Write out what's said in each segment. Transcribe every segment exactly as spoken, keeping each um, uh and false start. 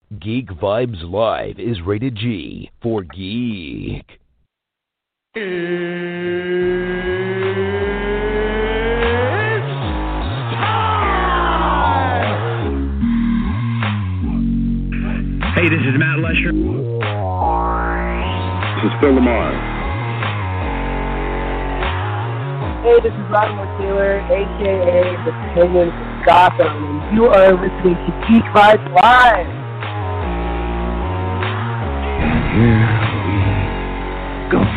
Geek Vibes Live is rated G for geek. Hey, this is Matt Lesher. This is Phil Lamar. Hey, this is Rodney Taylor, a k a. The Penguin from Gotham, and you are listening to Geek Vibes Live. And here we go.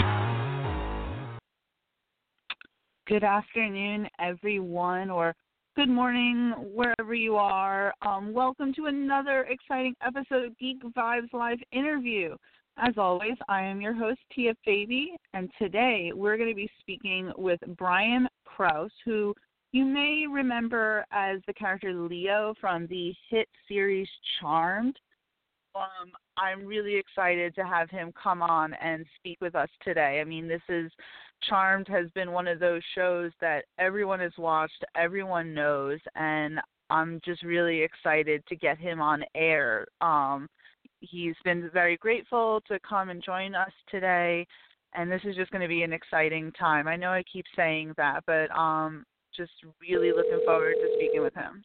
Good afternoon, everyone, or good morning, wherever you are. Um, welcome to another exciting episode of Geek Vibes Live Interview. As always, I am your host, Tia Faby, and today we're going to be speaking with Brian Krause, who you may remember as the character Leo from the hit series Charmed. Um, I'm really excited to have him come on and speak with us today. I mean, this is, Charmed has been one of those shows that everyone has watched, everyone knows, and I'm just really excited to get him on air. Um, he's been very grateful to come and join us today, and this is just going to be an exciting time. I know I keep saying that, but um, just really looking forward to speaking with him.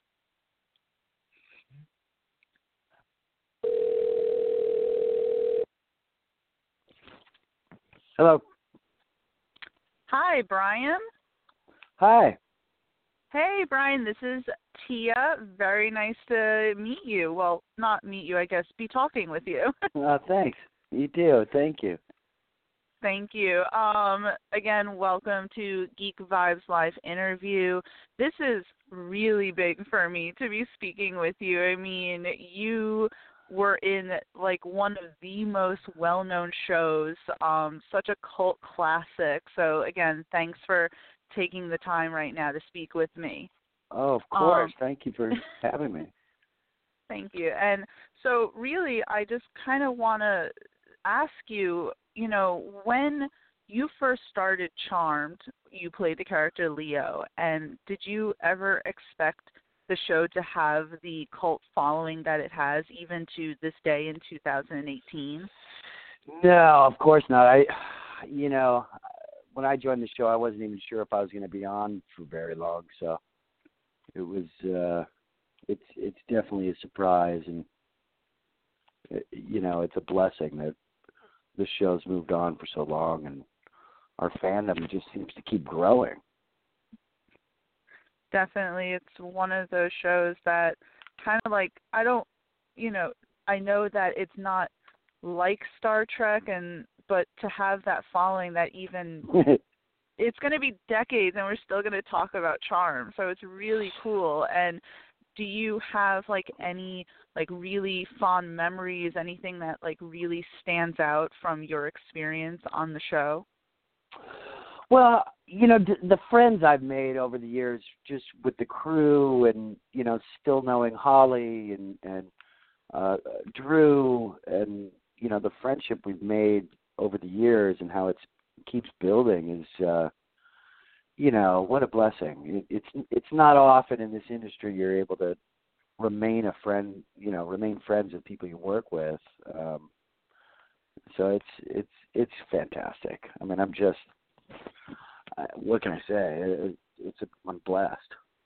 Hello. Hi, Brian. Hi. Hey, Brian, this is Tia. Very nice to meet you. Well, not meet you, I guess, be talking with you. uh, thanks. You too. Thank you. Thank you. Um, again, welcome to Geek Vibes Live Interview. This is really big for me to be speaking with you. I mean, you were in like one of the most well-known shows, um, such a cult classic. So again, thanks for taking the time right now to speak with me. Oh, of course. Um, Thank you for having me. Thank you. And so really, I just kind of want to ask you, you know, when you first started Charmed, you played the character Leo, and did you ever expect the show to have the cult following that it has, even to this day in two thousand eighteen? No, of course not. I, you know, when I joined the show, I wasn't even sure if I was going to be on for very long. So it was, uh, it's, it's definitely a surprise, and you know, it's a blessing that the show's moved on for so long, and our fandom just seems to keep growing. Definitely. It's one of those shows that kind of like, I don't, you know, I know that it's not like Star Trek, and but to have that following that even, it's going to be decades and we're still going to talk about Charm. So it's really cool. And do you have like any like really fond memories, anything that like really stands out from your experience on the show? Well, you know, d- the friends I've made over the years, just with the crew, and you know, still knowing Holly and and uh, Drew, and you know, the friendship we've made over the years, and how it keeps building is, uh, you know, what a blessing. It, it's it's not often in this industry you're able to remain a friend, you know, remain friends with people you work with. Um, so it's it's it's fantastic. I mean, I'm just. Uh, what can I say? It, it's a, I'm blessed.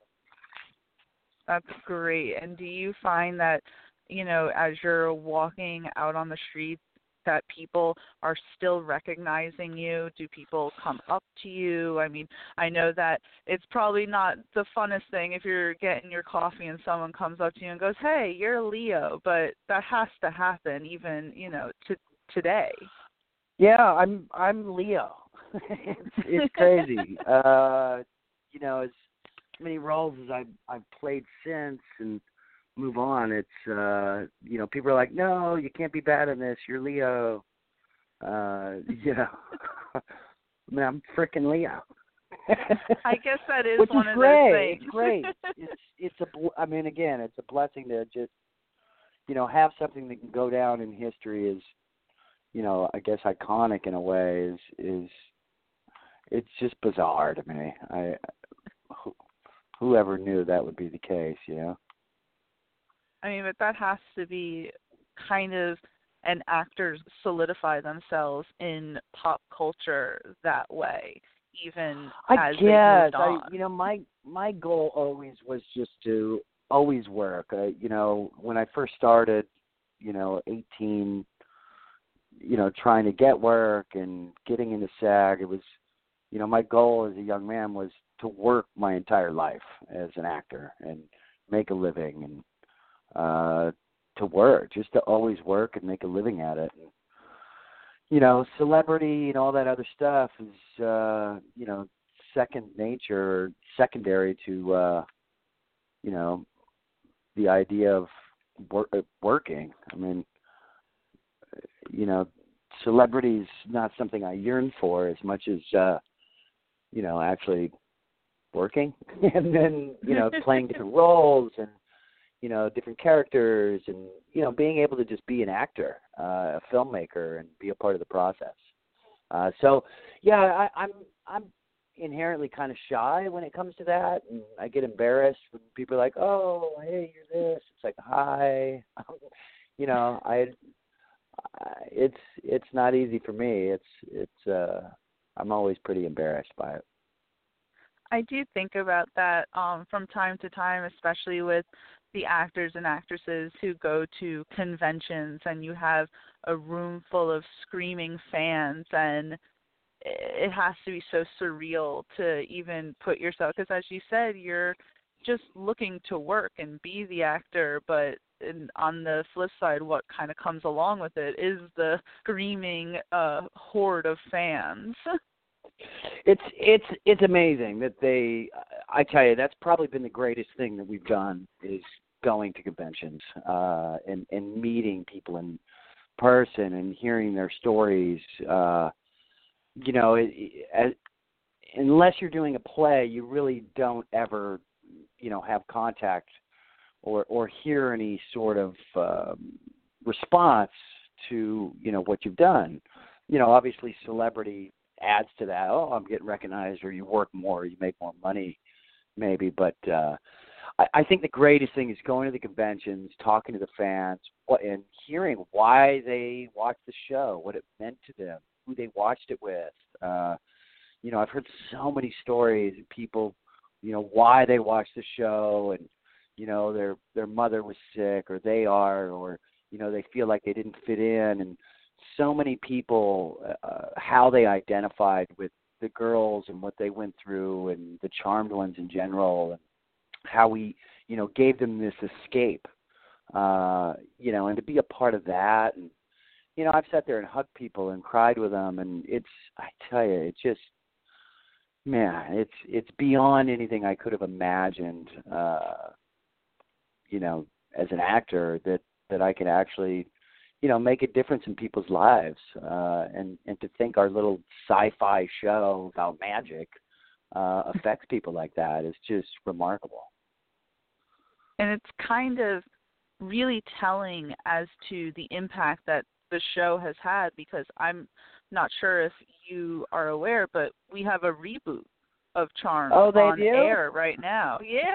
That's great. And do you find that, you know, as you're walking out on the streets, that people are still recognizing you? Do people come up to you? I mean, I know that it's probably not the funnest thing if you're getting your coffee and someone comes up to you and goes, "Hey, you're Leo," but that has to happen even, you know, to today. Yeah, I'm I'm Leo. it's, it's crazy. uh, you know, as many roles as I've I've played since and move on, it's uh, you know, people are like, "No, you can't be bad in this. You're Leo." Uh, you know, I mean, I'm freaking Leo. I guess that is Which one is of great. those things. It's great. It's it's a. bl- I mean, again, it's a blessing to just, you know, have something that can go down in history as, you know, I guess iconic in a way. Is is it's just bizarre to me. I who, whoever knew that would be the case, you know. I mean, but that has to be kind of an actor solidify themselves in pop culture that way, even I as guess, they moved I, on? you know, my my goal always was just to always work. Uh, you know, when I first started, you know, eighteen, you know, trying to get work and getting into SAG, it was, you know, my goal as a young man was to work my entire life as an actor and make a living and uh, to work, just to always work and make a living at it. And, you know, celebrity and all that other stuff is, uh, you know, second nature, or secondary to, uh, you know, the idea of wor- uh, working. I mean, you know, celebrity's not something I yearn for as much as, uh, you know, actually working and then, you know, playing different roles and, you know, different characters and, you know, being able to just be an actor, uh, a filmmaker and be a part of the process. Uh, so, yeah, I, I'm I'm inherently kind of shy when it comes to that, and I get embarrassed when people are like, "Oh, hey, you're this." It's like, "Hi," you know. I, I it's it's not easy for me. It's it's uh, I'm always pretty embarrassed by it. I do think about that um, from time to time, especially with the actors and actresses who go to conventions and you have a room full of screaming fans, and it has to be so surreal to even put yourself, because as you said, you're just looking to work and be the actor, but in, on the flip side, what kind of comes along with it is the screaming uh, horde of fans. It's it's it's amazing that they. I tell you, that's probably been the greatest thing that we've done is going to conventions uh, and and meeting people in person and hearing their stories. Uh, you know, it, it, unless you're doing a play, you really don't ever, you know, have contact or or hear any sort of um, response to, you know, what you've done. You know, obviously, celebrity adds to that. Oh, I'm getting recognized, or you work more, or you make more money, maybe. But uh, I, I think the greatest thing is going to the conventions, talking to the fans, what, and hearing why they watched the show, what it meant to them, who they watched it with. Uh, you know, I've heard so many stories of people, you know, why they watched the show, and you know, their their mother was sick, or they are, or you know, they feel like they didn't fit in, and so many people, uh, how they identified with the girls and what they went through and the Charmed ones in general, and how we, you know, gave them this escape, uh, you know, and to be a part of that. And, you know, I've sat there and hugged people and cried with them, and it's, I tell you, it's just, man, it's, it's beyond anything I could have imagined, uh, you know, as an actor that, that I could actually, you know, make a difference in people's lives, uh, and, and to think our little sci-fi show about magic uh, affects people like that is just remarkable. And it's kind of really telling as to the impact that the show has had, because I'm not sure if you are aware, but we have a reboot of Charmed oh, they on do? air right now. Yeah.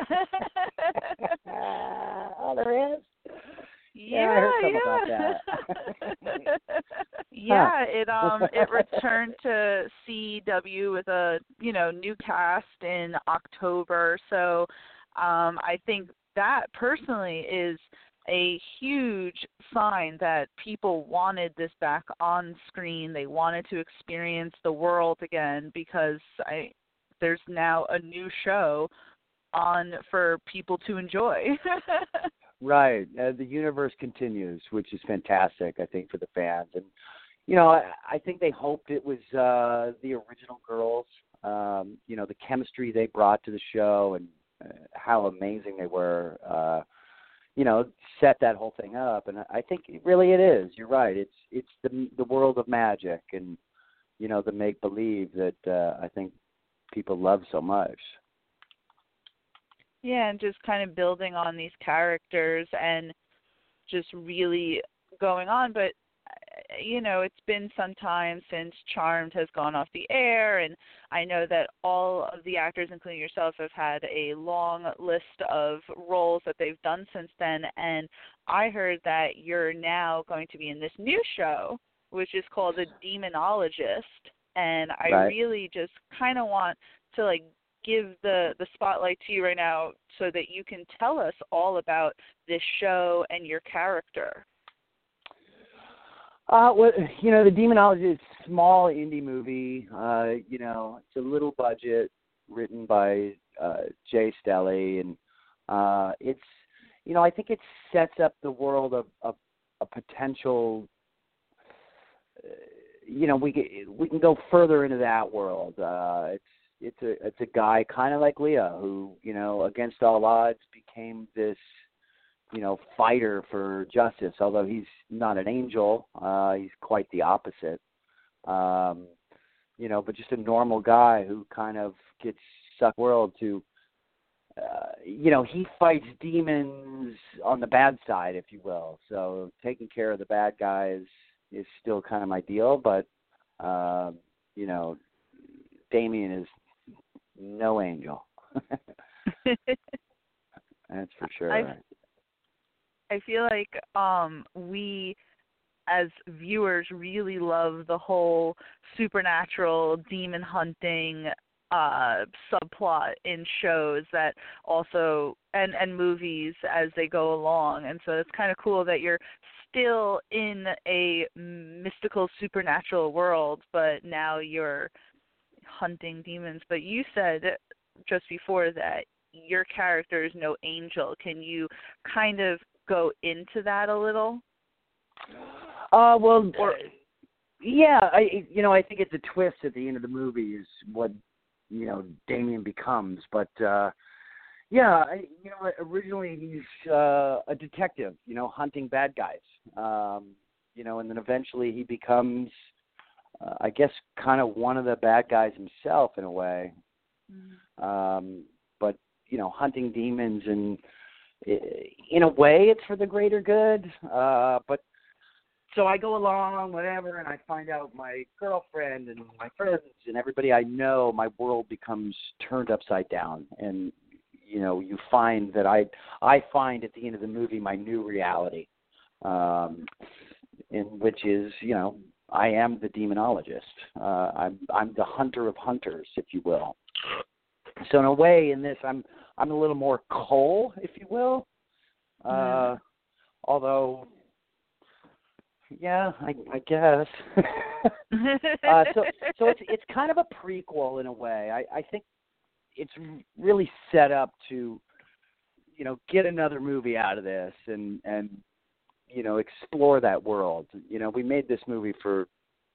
oh, there is? Yeah, yeah, I heard something yeah. about that. yeah, it um it returned to C E W with a, you know, new cast in October. So um I think that personally is a huge sign that people wanted this back on screen. They wanted to experience the world again, because I there's now a new show on for people to enjoy. Right. Uh, the universe continues, which is fantastic, I think, for the fans. And, you know, I, I think they hoped it was uh, the original girls, um, you know, the chemistry they brought to the show and uh, how amazing they were, uh, you know, set that whole thing up. And I think it really it is. You're right. It's it's the the world of magic and, you know, the make-believe that uh, I think people love so much. Yeah, and just kind of building on these characters and just really going on. But you know, it's been some time since Charmed has gone off the air, and I know that all of the actors, including yourself, have had a long list of roles that they've done since then, and I heard that you're now going to be in this new show, which is called The Demonologist, and I right. really just kind of want to, like, give the, the spotlight to you right now so that you can tell us all about this show and your character. Uh, well, you know, The Demonologist is a small indie movie. Uh, you know, it's a little budget, written by uh, Jay Stelly, and uh, it's, you know, I think it sets up the world of, of a potential. Uh, you know, we can, we can go further into that world. Uh, it's it's a it's a guy kind of like Leah who, you know, against all odds became this, you know, fighter for justice. Although he's not an angel, uh, he's quite the opposite. Um, you know, but just a normal guy who kind of gets sucked world to. Uh, you know, he fights demons on the bad side, if you will. So taking care of the bad guys is still kind of my deal, but uh, you know, Damien is no angel. That's for sure. I, I feel like um, we, as viewers, really love the whole supernatural demon hunting uh, subplot in shows that also and, and movies as they go along, and so it's kind of cool that you're still in a mystical supernatural world, but now you're hunting demons. But you said just before that your character is no angel. Can you kind of go into that a little? Uh, well, or, yeah, I you know I think it's a twist at the end of the movie is what, you know, Damien becomes. But uh, yeah, I, you know, originally he's uh, a detective, you know, hunting bad guys. Um, you know, and then eventually he becomes, uh, I guess, kind of one of the bad guys himself in a way. Mm-hmm. Um, but you know, hunting demons, and in a way, it's for the greater good. Uh, but so I go along, whatever, and I find out my girlfriend and my friends and everybody I know, my world becomes turned upside down. And, you know, you find that I I find at the end of the movie my new reality, um, in which is, you know, I am the demonologist. Uh, I'm I'm the hunter of hunters, if you will. So in a way, in this, I'm I'm a little more Cole, if you will. Uh, mm. Although, yeah, I, I guess. uh, so so it's it's kind of a prequel in a way. I, I think it's really set up to, you know, get another movie out of this and and you know, explore that world. You know, we made this movie for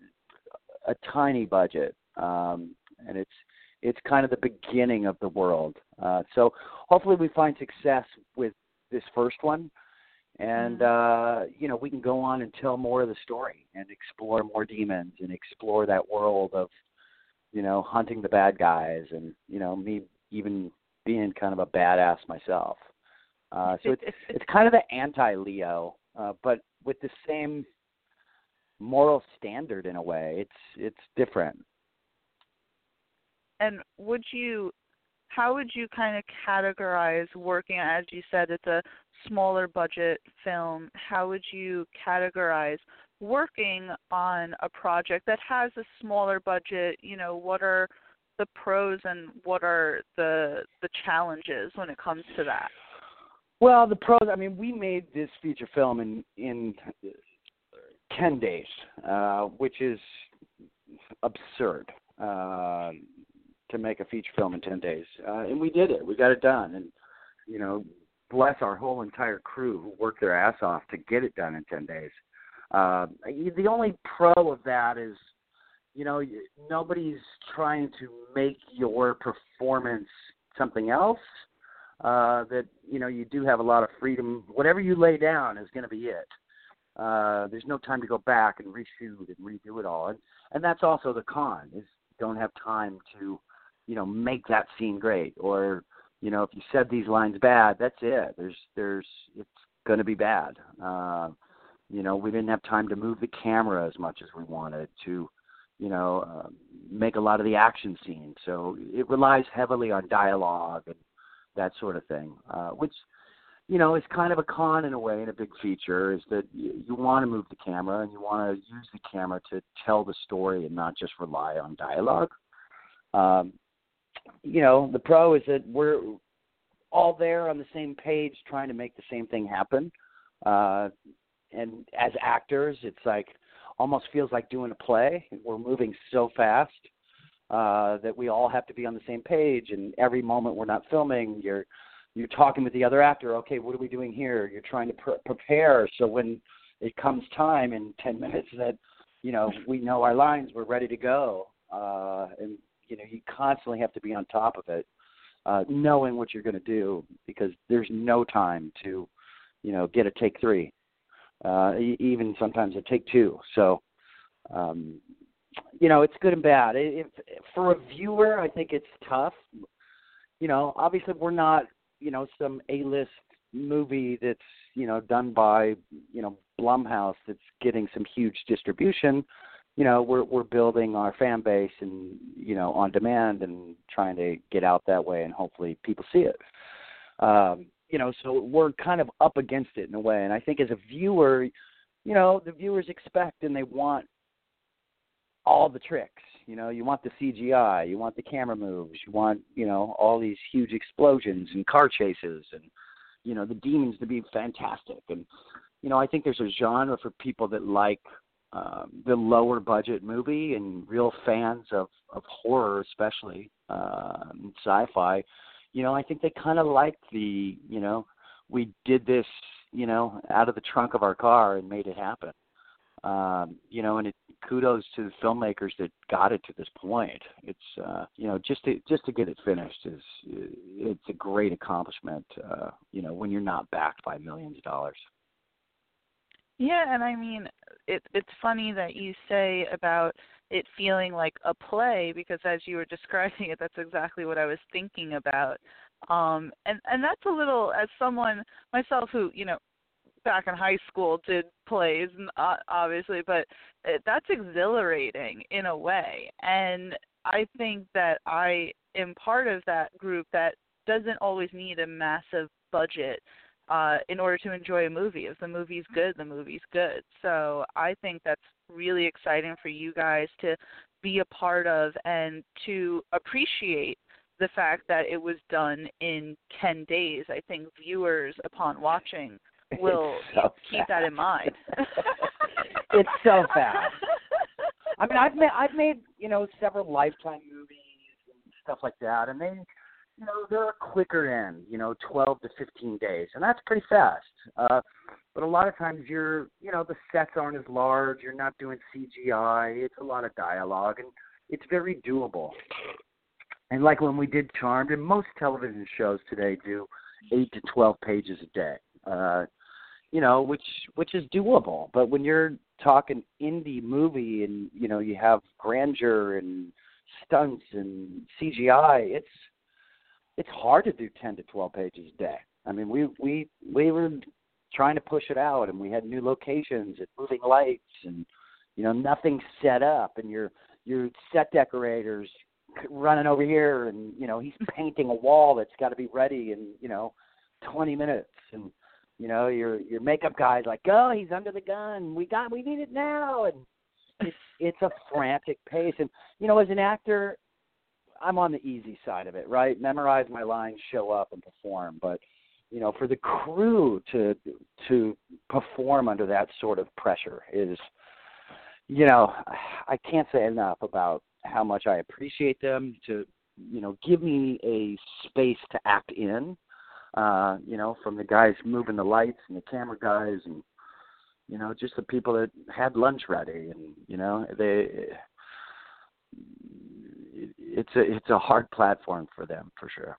a tiny budget, um, and it's it's kind of the beginning of the world. Uh, so hopefully we find success with this first one, and uh, you know, we can go on and tell more of the story and explore more demons and explore that world of, you know, hunting the bad guys, and, you know, me even being kind of a badass myself. Uh, so it's it's kind of the anti-Leo, uh, but with the same moral standard in a way. It's it's different. And would you, how would you kind of categorize working, as you said, it's a smaller budget film, how would you categorize working on a project that has a smaller budget? You know, what are the pros and what are the the challenges when it comes to that? Well, the pros, I mean, we made this feature film in, in ten days, uh, which is absurd. Uh, to make a feature film in ten days. Uh, and we did it. We got it done. And, you know, bless our whole entire crew who worked their ass off to get it done in ten days. Uh, the only pro of that is, you know, nobody's trying to make your performance something else. Uh, that, you know, you do have a lot of freedom. Whatever you lay down is going to be it. Uh, there's no time to go back and reshoot and redo it all. And, and that's also the con, is don't have time to, you know, make that scene great. Or, you know, if you said these lines bad, that's it. There's, there's, it's going to be bad. Uh, You know, we didn't have time to move the camera as much as we wanted to, you know, uh, make a lot of the action scenes. So it relies heavily on dialogue and that sort of thing, uh, which, you know, is kind of a con in a way in a big feature, is that you, you want to move the camera and you want to use the camera to tell the story and not just rely on dialogue. Um, you know, the pro is that we're all there on the same page trying to make the same thing happen. Uh, and as actors, it's like almost feels like doing a play. We're moving so fast uh, that we all have to be on the same page. And every moment we're not filming, you're you're talking with the other actor. Okay, what are we doing here? You're trying to pre- prepare so when it comes time in ten minutes that, you know, we know our lines, we're ready to go. Uh, and, you know, you constantly have to be on top of it, uh, knowing what you're going to do, because there's no time to, you know, get a take three, uh, even sometimes a take two. So, um, you know, it's good and bad. If, for a viewer, I think it's tough. You know, obviously we're not, you know, some A-list movie that's, you know, done by, you know, Blumhouse that's getting some huge distribution. You know, we're we're building our fan base and, you know, on demand and trying to get out that way, and hopefully people see it. Um, you know, so we're kind of up against it in a way. And I think as a viewer, you know, the viewers expect and they want all the tricks. You know, you want the C G I, you want the camera moves, you want, you know, all these huge explosions and car chases and, you know, the demons to be fantastic. And, you know, I think there's a genre for people that like um, the lower budget movie, and real fans of, of horror, especially uh, and sci-fi. You know, I think they kind of like the, you know, we did this, you know, out of the trunk of our car and made it happen. Um, you know, and it, kudos to the filmmakers that got it to this point. It's, uh, you know, just to just to get it finished is it's a great accomplishment. Uh, you know, when you're not backed by millions of dollars. Yeah, and I mean, it, it's funny that you say about it feeling like a play, because as you were describing it, that's exactly what I was thinking about. Um, and, and that's a little, as someone myself who, you know, back in high school did plays, obviously, but that's exhilarating in a way. And I think that I am part of that group that doesn't always need a massive budget uh, in order to enjoy a movie. If the movie's good, the movie's good. So I think that's really exciting for you guys to be a part of and to appreciate the fact that it was done in ten days. I think viewers, upon watching, will so keep fast. that in mind. It's so fast. I mean, I've made I've made you know several Lifetime movies and stuff like that, and they, you know, they're a quicker end, you know, twelve to fifteen days, and that's pretty fast. Uh, but a lot of times you're, you know, the sets aren't as large. You're not doing C G I. It's a lot of dialogue, and it's very doable. And like when we did Charmed, and most television shows today do eight to twelve pages a day. Uh, you know, which which is doable. But when you're talking indie movie and, you know, you have grandeur and stunts and C G I, it's it's hard to do ten to twelve pages a day. I mean, we we we were trying to push it out, and we had new locations and moving lights, and, you know, nothing set up, and your your set decorators running over here, and, you know, he's painting a wall that's got to be ready in, you know, twenty minutes, and, you know, your your makeup guy's like, oh, he's under the gun. We got, we need it now. And it's it's a frantic pace. And, you know, as an actor, I'm on the easy side of it, right? Memorize my lines, show up, and perform. But, you know, for the crew to to perform under that sort of pressure is, you know, I can't say enough about how much I appreciate them to, you know, give me a space to act in. Uh, you know, from the guys moving the lights and the camera guys, and, you know, just the people that had lunch ready, and, you know, they, it's a it's a hard platform for them for sure.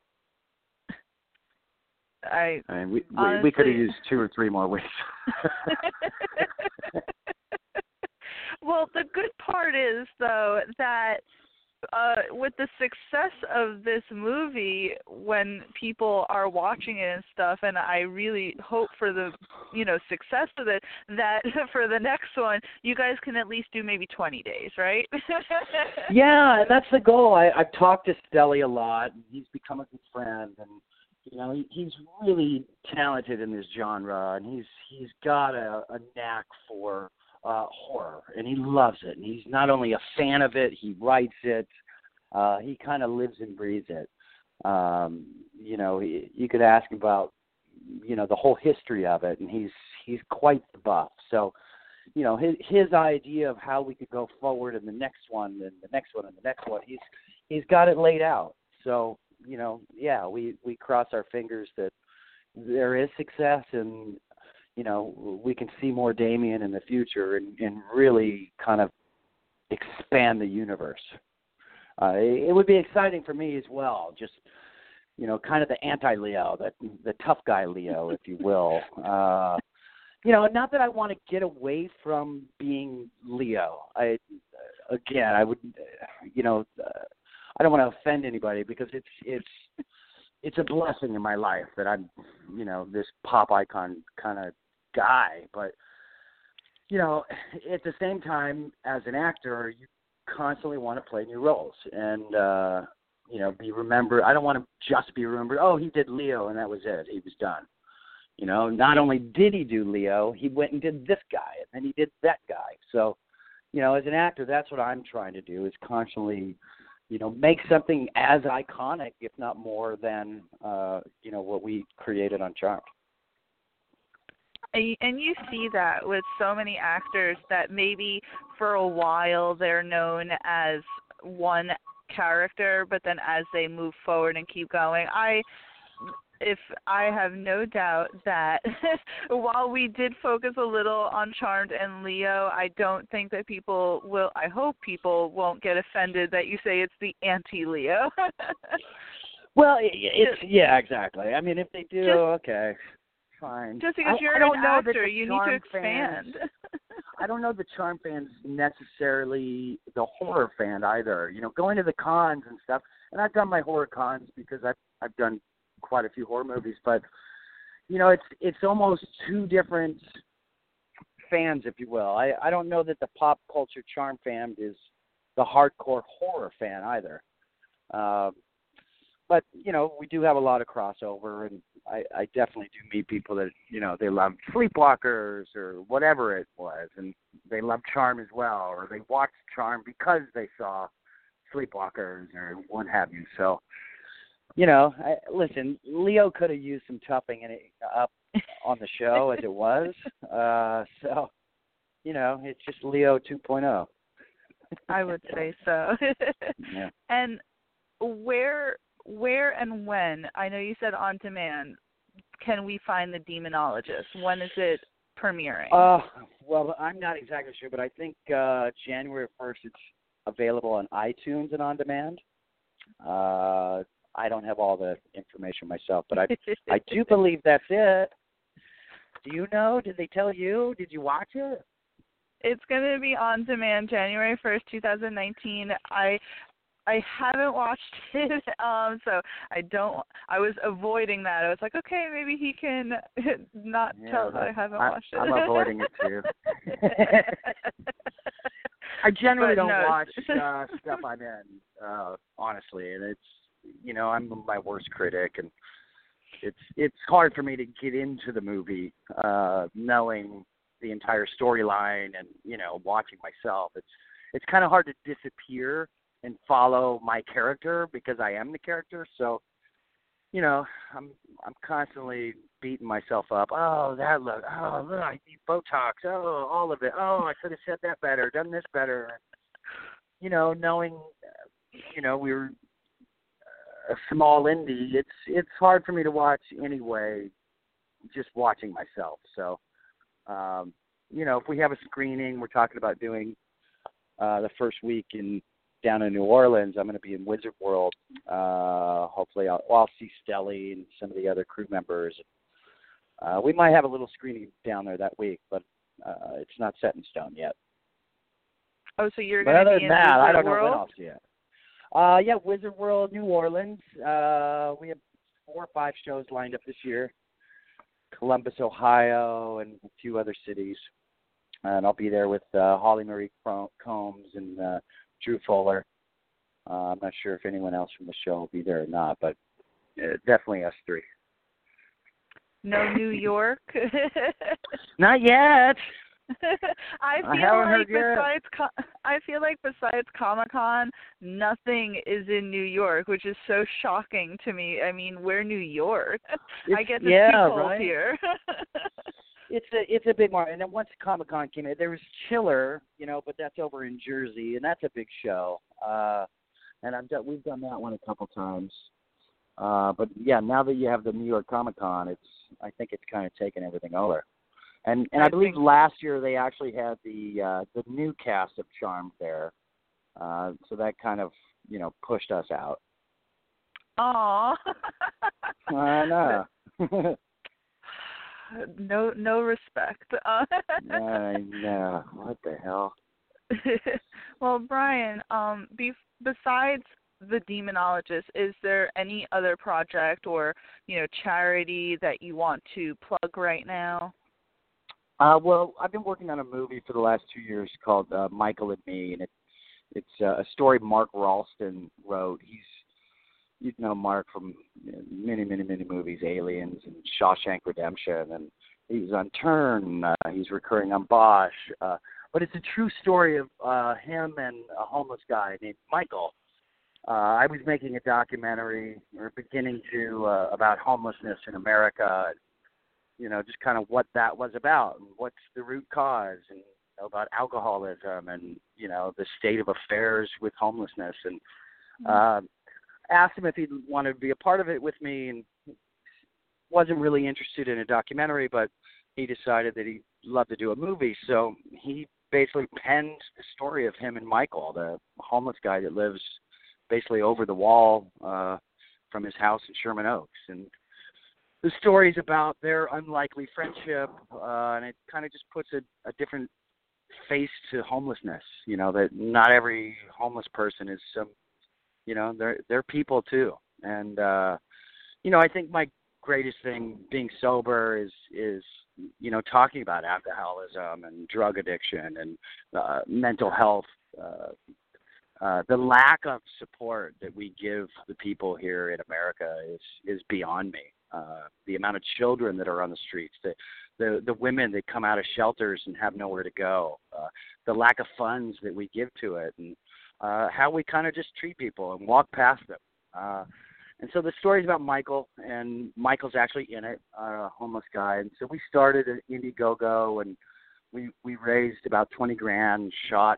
I, I mean, we honestly, we, we could have used two or three more weeks. Well, the good part is, though, that uh, with the success of this movie, when people are watching it and stuff, and I really hope for the you know, success with it, that for the next one, you guys can at least do maybe twenty days, right? Yeah, and that's the goal. I, I've talked to Stelly a lot, and he's become a good friend, and you know, he, he's really talented in this genre, and he's he's got a, a knack for uh, horror, and he loves it. And he's not only a fan of it, he writes it. Uh, he kind of lives and breathes it. Um, you know, he, you could ask about, you know, the whole history of it, and he's he's quite the buff. So, you know, his his idea of how we could go forward in the next one, and the next one, and the next one, he's he's got it laid out. So, you know, yeah, we we cross our fingers that there is success, and you know, we can see more Damien in the future, and, and really kind of expand the universe. Uh, it, it would be exciting for me as well, just, you know, kind of the anti-Leo, the, the tough guy Leo, if you will. Uh, you know, not that I want to get away from being Leo. I, again, I would, you know, uh, I don't want to offend anybody, because it's it's it's a blessing in my life that I'm, you know, this pop icon kind of guy. But, you know, at the same time, as an actor, you constantly want to play new roles and, uh, you know, be remembered. I don't want to just be remembered, oh, he did Leo and that was it. He was done. You know, not only did he do Leo, he went and did this guy, and then he did that guy. So, you know, as an actor, that's what I'm trying to do, is constantly, you know, make something as iconic, if not more, than, uh, you know, what we created on Charmed. And you see that with so many actors that maybe for a while they're known as one character, but then as they move forward and keep going, I if I have no doubt that while we did focus a little on Charmed and Leo, I don't think that people will, I hope people won't get offended that you say it's the anti-Leo. Well, it's, yeah, exactly. I mean, if they do, just, okay, fine. Just because I, you're I don't an know actor, you need to expand. Fans, I don't know the Charm fans necessarily the horror fan either. You know, going to the cons and stuff, and I've done my horror cons because I've I've done quite a few horror movies, but you know, it's it's almost two different fans, if you will. I, I don't know that the pop culture Charm fan is the hardcore horror fan either. Uh, but you know, we do have a lot of crossover, and I, I definitely do meet people that, you know, they love Sleepwalkers or whatever it was, and they love Charm as well, or they watched Charm because they saw Sleepwalkers or what have you. So, you know, I, listen, Leo could have used some toughing in it, up on the show as it was. Uh, so, you know, it's just Leo two point oh. I would say so. Yeah. And where, where and when, I know you said on demand, can we find the Demonologist? When is it premiering? Uh, well, I'm not exactly sure, but I think uh, January first it's available on iTunes and on demand. Uh, I don't have all the information myself, but I I do believe that's it. Do you know? Did they tell you? Did you watch it? It's going to be on demand January first, twenty nineteen. I I haven't watched it, um, so I don't. I was avoiding that. I was like, okay, maybe he can not yeah, tell that I haven't I, watched it. I'm avoiding it too. I generally But don't no. watch uh, stuff I'm in, uh, honestly, and it's, you know, I'm my worst critic, and it's it's hard for me to get into the movie uh, knowing the entire storyline and, you know, watching myself. It's it's kind of hard to disappear and follow my character because I am the character. So, you know, I'm I'm constantly beating myself up. Oh, that look. Oh, look, I need Botox. Oh, all of it. Oh, I could have said that better, done this better. You know, knowing, you know, we were a small indie, it's it's hard for me to watch anyway, just watching myself. So, um, you know, if we have a screening, we're talking about doing uh, the first week in down in New Orleans. I'm going to be in Wizard World. Uh, hopefully, I'll, well, I'll see Stelly and some of the other crew members. Uh, we might have a little screening down there that week, but uh, it's not set in stone yet. Oh, so you're But going to other be than in that, Wizard I don't know World? when I'll see it. Uh, yeah, Wizard World, New Orleans. Uh, we have four or five shows lined up this year. Columbus, Ohio, and a few other cities. And I'll be there with uh, Holly Marie Combs and uh, Drew Fuller. Uh, I'm not sure if anyone else from the show will be there or not, but uh, definitely us three. No New York? Not yet. I I feel haven't like heard besides Co- I feel like besides Comic-Con, nothing is in New York, which is so shocking to me. I mean, we're New York. It's, I get the yeah, two cold right? here. It's a it's a big market, and then once Comic-Con came in, there was Chiller, you know, but that's over in Jersey, and that's a big show. Uh, and I'm done, we've done that one a couple times. Uh, but yeah, now that you have the New York Comic-Con, it's I think it's kind of taken everything over. And and I, I believe think... last year they actually had the uh, the new cast of Charmed there, uh, so that kind of you know pushed us out. Aw. I know. No, no respect. Uh, I know. What the hell? Well, Brian, um, be, besides the Demonologist, is there any other project or you know charity that you want to plug right now? Uh, well, I've been working on a movie for the last two years called uh, Michael and Me, and it, it's uh, a story Mark Ralston wrote. He's You'd know Mark from many, many, many movies, Aliens and Shawshank Redemption, and he was on Turn. Uh, he's recurring on Bosch. Uh, but it's a true story of uh, him and a homeless guy named Michael. Uh, I was making a documentary, or beginning to, uh, about homelessness in America, you know, just kind of what that was about, and what's the root cause, and you know, about alcoholism, and, you know, the state of affairs with homelessness. And uh, asked him if he wanted to be a part of it with me, and wasn't really interested in a documentary, but he decided that he'd love to do a movie. So he basically penned the story of him and Michael, the homeless guy that lives basically over the wall uh, from his house in Sherman Oaks. And the story's about their unlikely friendship, uh, and it kind of just puts a, a different face to homelessness, you know, that not every homeless person is some, you know, they're they're people too. And uh, you know, I think my greatest thing being sober is is you know talking about alcoholism and drug addiction and uh, mental health. Uh, uh, the lack of support that we give the people here in America is is beyond me. Uh, the amount of children that are on the streets, the the the women that come out of shelters and have nowhere to go, uh, the lack of funds that we give to it, and Uh, how we kind of just treat people and walk past them. Uh, and so the story's about Michael, and Michael's actually in it, uh, a homeless guy. And so we started at Indiegogo, and we we raised about twenty grand, shot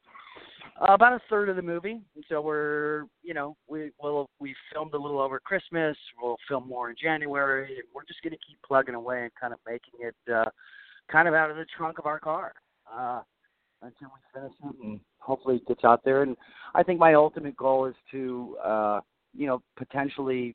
uh, about a third of the movie. And so we're, you know, we we'll, we filmed a little over Christmas. We'll film more in January, and we're just going to keep plugging away and kind of making it uh, kind of out of the trunk of our car. Uh, until we finish it and hopefully it gets out there. And I think my ultimate goal is to, uh, you know, potentially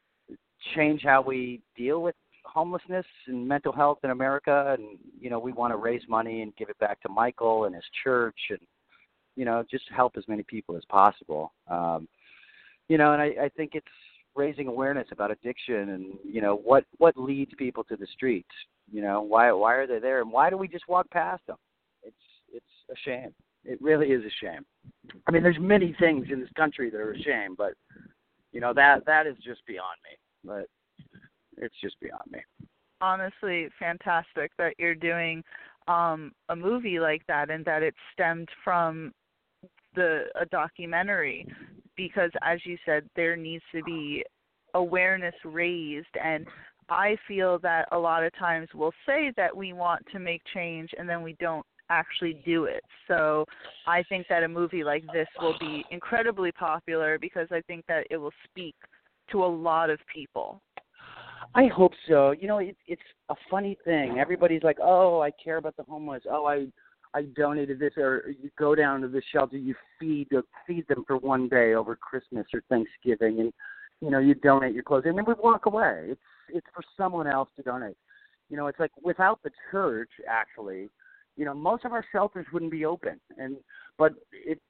change how we deal with homelessness and mental health in America. And, you know, we want to raise money and give it back to Michael and his church and, you know, just help as many people as possible. Um, you know, and I, I think it's raising awareness about addiction and, you know, what, what leads people to the streets. You know, why why are they there? And why do we just walk past them? It's it's a shame. It really is a shame. I mean, there's many things in this country that are a shame, but, you know, that that is just beyond me. But it's just beyond me. Honestly, fantastic that you're doing um, a movie like that and that it stemmed from the a documentary because, as you said, there needs to be awareness raised. And I feel that a lot of times we'll say that we want to make change and then we don't actually do it. So I think that a movie like this will be incredibly popular because I think that it will speak to a lot of people. I hope so. You know, it, it's a funny thing. Everybody's like, oh, I care about the homeless. Oh, I I donated this. Or you go down to the shelter, you feed feed them for one day over Christmas or Thanksgiving, and, you know, you donate your clothes. And then we walk away. It's, it's for someone else to donate. You know, it's like without the church, actually, you know, most of our shelters wouldn't be open. And but it,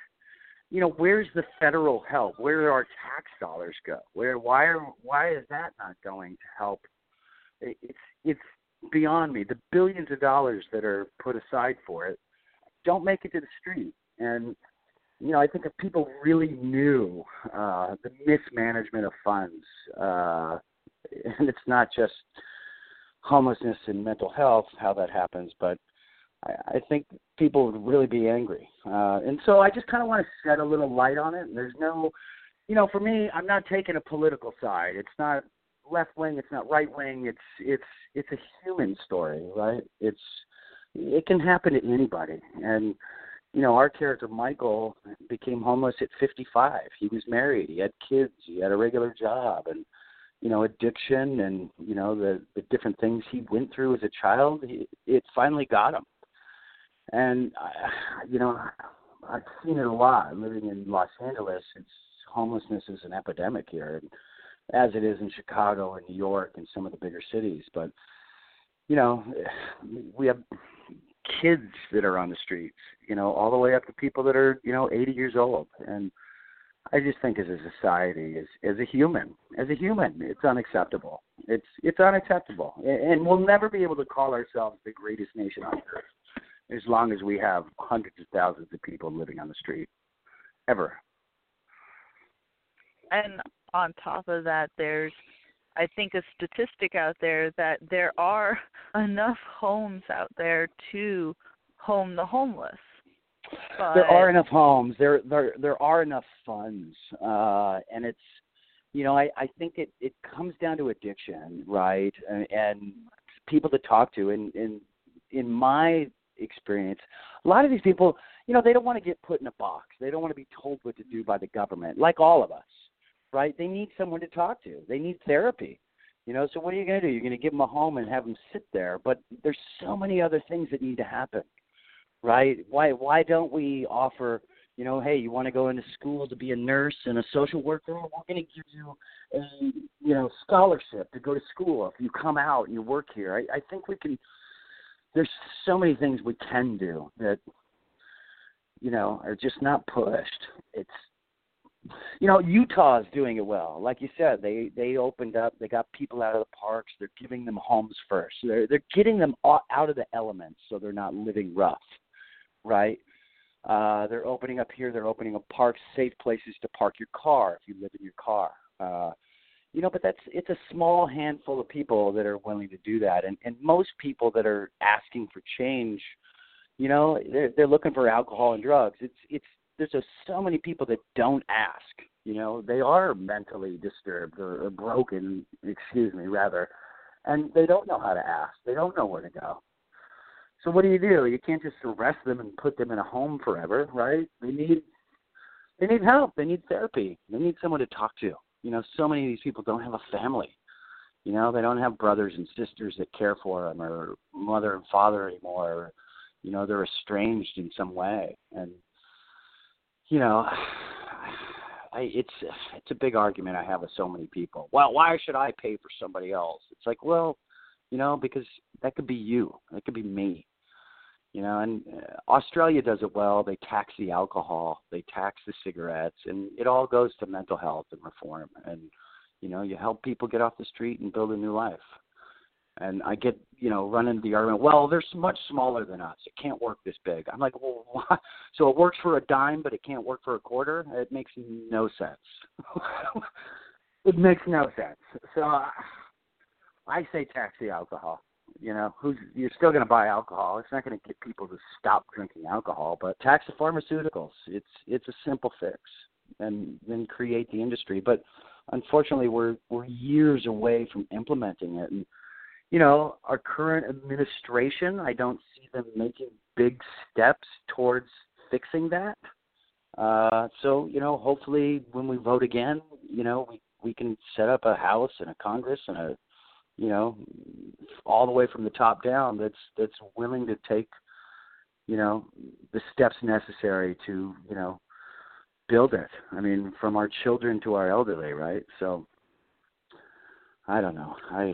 you know, where's the federal help? Where do our tax dollars go? Where why are why is that not going to help It's it's beyond me. The billions of dollars that are put aside for it don't make it to the street. And, you know, I think if people really knew uh, the mismanagement of funds, uh, and it's not just homelessness and mental health, how that happens, but I, I think people would really be angry. Uh, and so I just kind of want to shed a little light on it. And there's no, you know, for me, I'm not taking a political side. It's not left wing, it's not right wing. It's it's it's a human story, right? It's it can happen to anybody. And you know, our character Michael became homeless at fifty-five. He was married, he had kids, he had a regular job, and you know, addiction and you know the the different things he went through as a child. He, it finally got him. And I, you know, I've seen it a lot. Living in Los Angeles, it's homelessness is an epidemic here. And, as it is in Chicago and New York and some of the bigger cities. But, you know, we have kids that are on the streets, you know, all the way up to people that are, you know, eighty years old. And I just think as a society, as, as a human, as a human, it's unacceptable. It's it's unacceptable. And we'll never be able to call ourselves the greatest nation on earth as long as we have hundreds of thousands of people living on the street, ever. And on top of that, there's, I think, a statistic out there that there are enough homes out there to home the homeless. But there are enough homes. There, there, there are enough funds, uh, and it's, you know, I, I think it, it comes down to addiction, right? And, and people to talk to. And, and in my experience, a lot of these people, you know, they don't want to get put in a box. They don't want to be told what to do by the government, like all of us. Right? They need someone to talk to. They need therapy. You know, so what are you going to do? You're going to give them a home and have them sit there. But there's so many other things that need to happen, right? Why why don't we offer, you know, hey, you want to go into school to be a nurse and a social worker? We're going to give you a, you know, scholarship to go to school if you come out and you work here. I, I think we can, there's so many things we can do that, you know, are just not pushed. It's, You know, Utah is doing it well. Like you said, they, they opened up. They got people out of the parks. They're giving them homes first. They're they're getting them out of the elements so they're not living rough, right? Uh, they're opening up here. They're opening up parks, safe places to park your car if you live in your car. Uh, you know, but that's it's a small handful of people that are willing to do that, and and most people that are asking for change, you know, they're they're looking for alcohol and drugs. It's it's there's just so many people that don't ask. You know, they are mentally disturbed or, or broken, excuse me, rather, and they don't know how to ask. They don't know where to go. So what do you do? You can't just arrest them and put them in a home forever, right? They need they need help. They need therapy. They need someone to talk to. You know, so many of these people don't have a family. You know, they don't have brothers and sisters that care for them, or mother and father anymore. Or, you know, they're estranged in some way. And, you know, I, it's it's a big argument I have with so many people. Well, why should I pay for somebody else? It's like, well, you know, because that could be you. That could be me. You know, and uh, Australia does it well. They tax the alcohol. They tax the cigarettes. And it all goes to mental health and reform. And, you know, you help people get off the street and build a new life. And I get, you know, run into the argument, well, they're much smaller than us. It can't work this big. I'm like, well, why? So it works for a dime, but it can't work for a quarter? It makes no sense. It makes no sense. So uh, I say tax the alcohol. You know, who's you're still going to buy alcohol. It's not going to get people to stop drinking alcohol, but tax the pharmaceuticals. It's it's a simple fix, and then create the industry. But unfortunately, we're we're years away from implementing it. And you know, our current administration, I don't see them making big steps towards fixing that. Uh, so you know, hopefully, when we vote again, you know, we we can set up a House and a Congress and a you know, all the way from the top down, that's that's willing to take, you know, the steps necessary to, you know, build it. I mean, from our children to our elderly, right? So, I don't know. I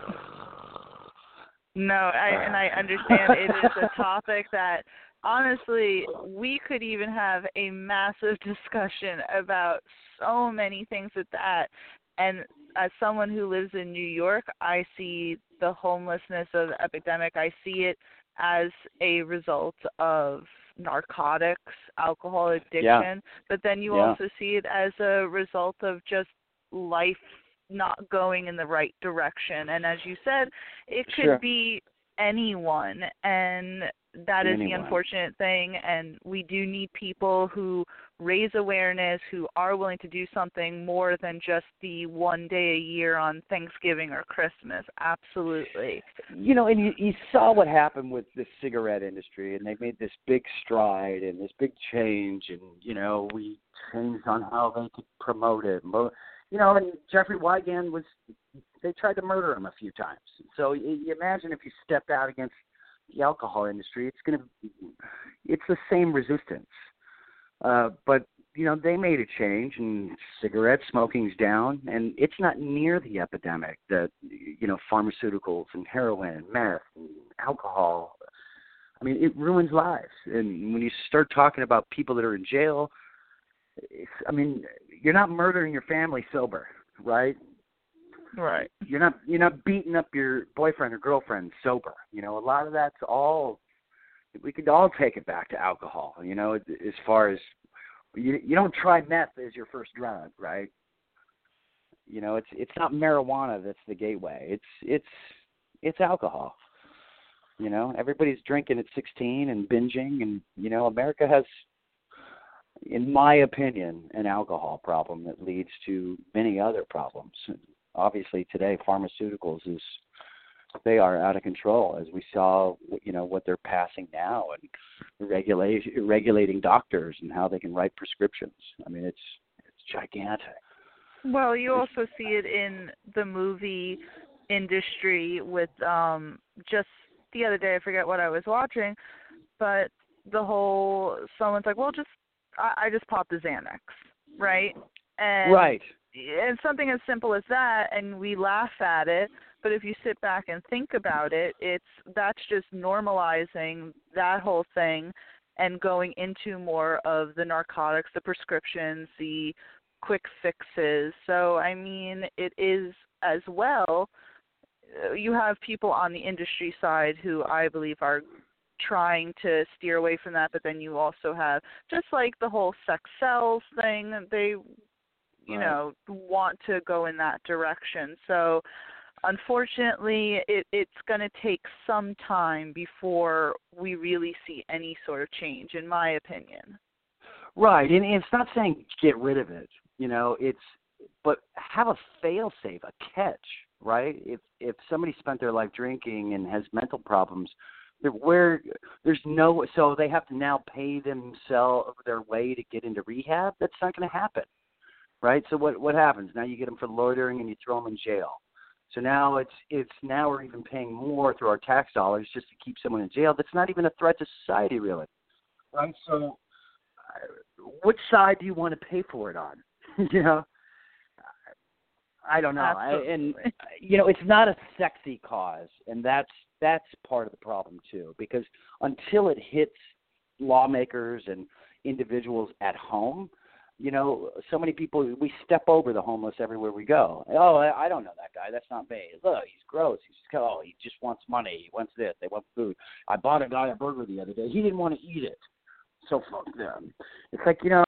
no, I and I understand it is a topic that, honestly, we could even have a massive discussion about so many things with that. And as someone who lives in New York, I see the homelessness of the epidemic. I see it as a result of narcotics, alcohol addiction, Yeah. but then you Yeah. also see it as a result of just life not going in the right direction. And as you said, it could Sure. be anyone, and that is the Anyone. unfortunate thing. And we do need people who raise awareness, who are willing to do something more than just the one day a year on Thanksgiving or Christmas. Absolutely. You know, and you, you saw what happened with the cigarette industry, and they made this big stride and this big change, and, you know, we changed on how they could promote it. Mo- You know, and Jeffrey Wigand was, they tried to murder him a few times. So you, you imagine if you stepped out against the alcohol industry, it's going to, it's the same resistance. Uh, but, you know, they made a change, and cigarette smoking's down, and it's not near the epidemic that, you know, pharmaceuticals and heroin and meth and alcohol. I mean, it ruins lives. And when you start talking about people that are in jail, it's, I mean, you're not murdering your family sober, right? Right. You're not you're not beating up your boyfriend or girlfriend sober. You know, a lot of that's all. We could all take it back to alcohol. You know, as far as you you don't try meth as your first drug, right? You know, it's it's not marijuana that's the gateway. It's it's it's alcohol. You know, everybody's drinking at sixteen and binging, and you know, America has, in my opinion, an alcohol problem that leads to many other problems. Obviously, today, pharmaceuticals is they are out of control, as we saw. You know what they're passing now, and regulation regulating doctors and how they can write prescriptions. I mean, it's it's gigantic. Well, you also see it in the movie industry with um, just the other day. I forget what I was watching, but the whole someone's like, well, just I, I just popped a Xanax, right? And Right. And something as simple as that, and we laugh at it, but if you sit back and think about it, it's that's just normalizing that whole thing and going into more of the narcotics, the prescriptions, the quick fixes. So, I mean, it is as well, you have people on the industry side who I believe are trying to steer away from that, but then you also have just like the whole sex sells thing, they you Right. know, want to go in that direction. So, unfortunately, it, it's going to take some time before we really see any sort of change, in my opinion. Right, and it's not saying get rid of it. You know, it's but have a fail-safe, a catch, right? If if somebody spent their life drinking and has mental problems, they're where there's no, so they have to now pay themselves their way to get into rehab. That's not going to happen. Right, so what what happens now? You get them for loitering and you throw them in jail. So now it's it's now we're even paying more through our tax dollars just to keep someone in jail. That's not even a threat to society, really. Right. So, uh, which side do you want to pay for it on? you know, I don't know. I, and you know, it's not a sexy cause, and that's that's part of the problem too. Because until it hits lawmakers and individuals at home, you know, so many people, we step over the homeless everywhere we go. Oh, I, I don't know that guy. That's not me. Look, he's gross. He's oh, he just wants money. He wants this. They want food. I bought a guy a burger the other day. He didn't want to eat it. So fuck them. It's like, you know,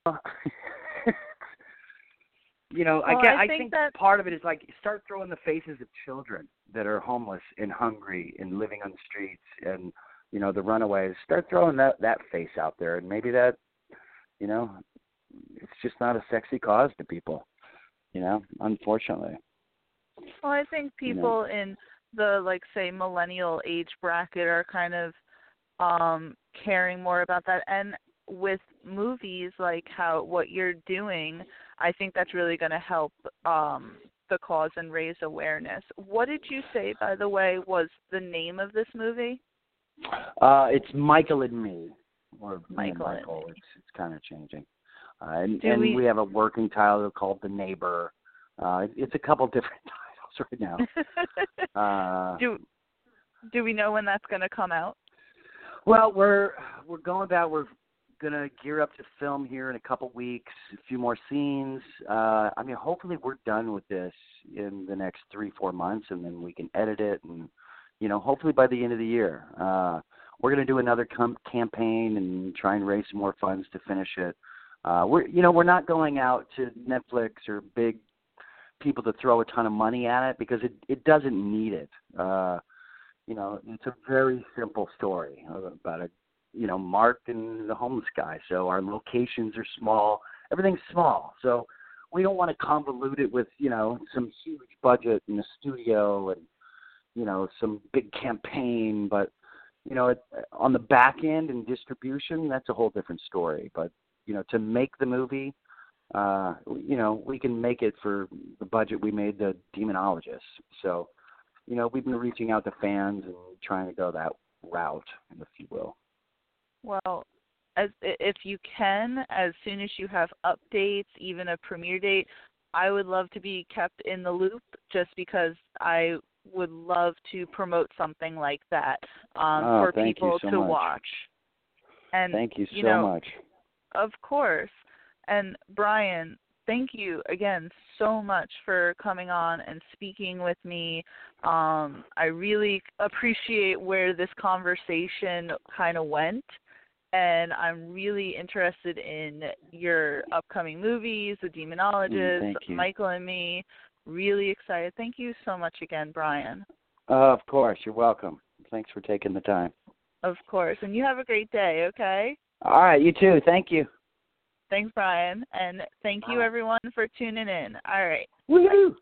you know, well, I, get, I I think, think that part of it is like start throwing the faces of children that are homeless and hungry and living on the streets and, you know, the runaways. Start throwing that, that face out there, and maybe that, you know, it's just not a sexy cause to people, you know, unfortunately. Well, I think people you know. in the, like, say, millennial age bracket are kind of um, caring more about that. And with movies, like how what you're doing, I think that's really going to help um, the cause and raise awareness. What did you say, by the way, was the name of this movie? Uh, it's Michael and Me, or Michael. And Michael. And it's it's kind of changing. Uh, and Do and we... we have a working title called The Neighbor. Uh, it's a couple different titles right now. uh, do Do we know when that's going to come out? Well, we're we're going about we're gonna gear up to film here in a couple weeks, a few more scenes. Uh, I mean, hopefully we're done with this in the next three, four months, and then we can edit it, and you know, hopefully by the end of the year, uh, we're gonna do another com- campaign and try and raise some more funds to finish it. Uh, we're, you know, we're not going out to Netflix or big people to throw a ton of money at it because it, it doesn't need it. Uh, you know, it's a very simple story about a, you know, Mark and the homeless guy. So our locations are small. Everything's small. So we don't want to convolute it with, you know, some huge budget in the studio and, you know, some big campaign. But, you know, it, on the back end and distribution, that's a whole different story. But, you know, to make the movie, uh, you know, we can make it for the budget we made the Demonologist. So, you know, we've been reaching out to fans and trying to go that route, if you will. Well, as if you can, as soon as you have updates, even a premiere date, I would love to be kept in the loop just because I would love to promote something like that um, oh, for people so to much. watch. And thank you so you know, much. Of course. And Brian, thank you again so much for coming on and speaking with me. Um, I really appreciate where this conversation kind of went, and I'm really interested in your upcoming movies, The Demonologist, mm, Michael and Me. Really excited. Thank you so much again, Brian. Uh, of course. You're welcome. Thanks for taking the time. Of course. And you have a great day, okay? All right. You too. Thank you. Thanks, Brian. And thank you, everyone, for tuning in. All right. Woo-hoo!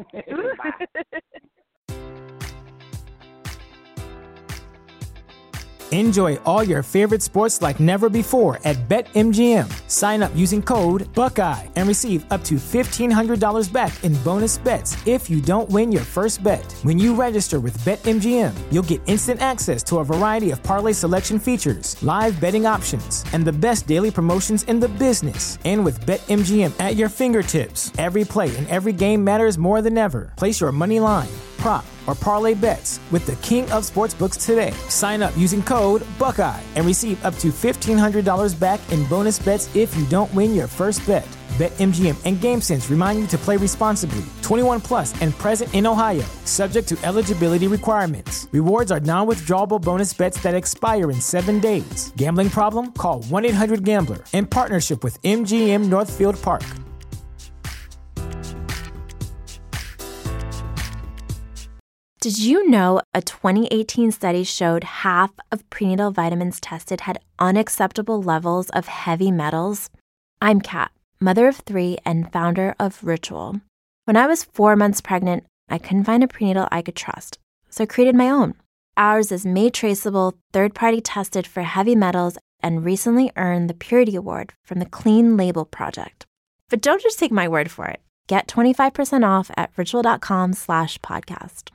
Enjoy all your favorite sports like never before at BetMGM. Sign up using code Buckeye and receive up to fifteen hundred dollars back in bonus bets if you don't win your first bet. When you register with BetMGM, you'll get instant access to a variety of parlay selection features, live betting options, and the best daily promotions in the business. And with BetMGM at your fingertips, every play and every game matters more than ever. Place your money line, prop, or parlay bets with the king of sportsbooks today. Sign up using code Buckeye and receive up to fifteen hundred dollars back in bonus bets if you don't win your first bet. BetMGM and GameSense remind you to play responsibly. twenty-one plus and present in Ohio, subject to eligibility requirements. Rewards are non-withdrawable bonus bets that expire in seven days. Gambling problem? Call one eight hundred gambler in partnership with M G M Northfield Park. Did you know a twenty eighteen study showed half of prenatal vitamins tested had unacceptable levels of heavy metals? I'm Kat, mother of three and founder of Ritual. When I was four months pregnant, I couldn't find a prenatal I could trust, so I created my own. Ours is made traceable, third-party tested for heavy metals, and recently earned the Purity Award from the Clean Label Project. But don't just take my word for it. Get twenty-five percent off at ritual.com slash podcast.